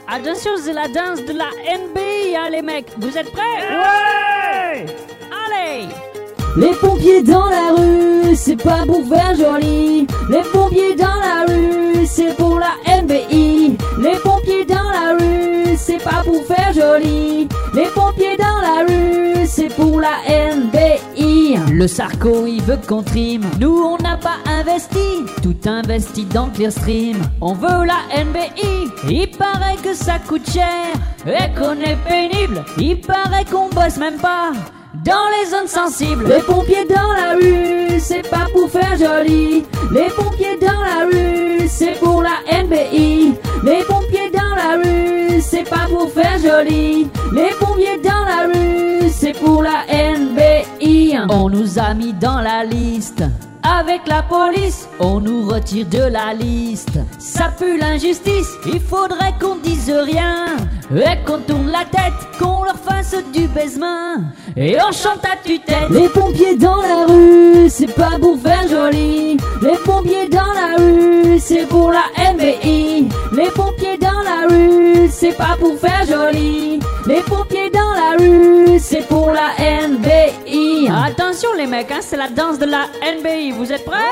Attention, c'est la danse de la NBA, hein, les mecs. Vous êtes prêts? Ouais! Allez! Les pompiers dans la rue, c'est pas pour faire joli. Les pompiers dans la rue, c'est pour la NBI. Les pompiers dans la rue, c'est pas pour faire joli. Les pompiers dans la rue, c'est pour la NBI. Le Sarko, il veut qu'on trime. Nous, on n'a pas investi. Tout investi dans Clearstream. On veut la NBI. Il paraît que ça coûte cher et qu'on est pénible. Il paraît qu'on bosse même pas dans les zones sensibles. Les pompiers dans la rue, c'est pas pour faire joli. Les pompiers dans la rue, c'est pour la NBI. Les pompiers dans la rue, c'est pas pour faire joli. Les pompiers dans la rue, c'est pour la NBI. On nous a mis dans la liste. Avec la police, on nous retire de la liste. Ça pue l'injustice, il faudrait qu'on dise rien. Et qu'on tourne la tête, qu'on leur fasse du baisement. Et on chante à tue-tête. Les pompiers dans la rue, c'est pas pour faire joli. Les pompiers dans la rue, c'est pour la NBI. Les pompiers dans la rue, c'est pas pour faire joli. Les pompiers dans la rue, c'est pour la NBI. Attention les mecs, hein, c'est la danse de la NBI. Vous êtes prêts?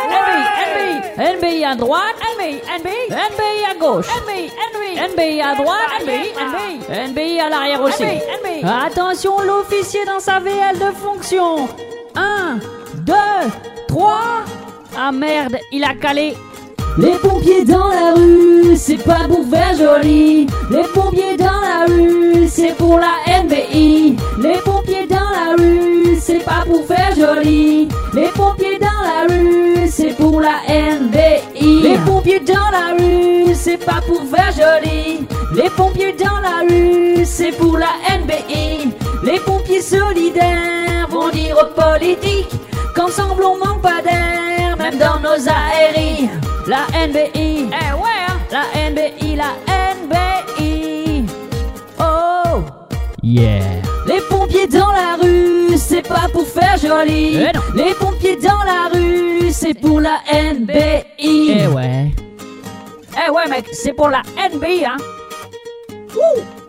NBI, NBI à droite, NBI, NBI, NBI à gauche, NBI, NBI, NBI à droite, NBI, NBI, NBI à l'arrière aussi. NBI. Attention, l'officier dans sa VL de fonction. 1, 2, 3. Ah merde, il a calé. Les pompiers dans la rue, c'est pas pour faire joli. Les pompiers dans la rue, c'est pour la NBI. Les pompiers dans la rue, c'est pas pour faire joli. Les pompiers dans la rue, c'est pour la NBI. Les pompiers dans la rue, c'est pas pour faire joli. Les pompiers dans la rue, c'est pour la NBI. Les pompiers solidaires vont dire aux politiques qu'ensemble on manque pas d'air, même dans nos aéries. La NBI, Eh ouais, hein. la NBI, la NBI. Oh, yeah. Les pompiers dans la rue, c'est pas pour faire joli. Eh non. Les pompiers dans la rue, c'est pour la NBI. Eh ouais. Eh ouais mec, c'est pour la NBI, hein. Ouh.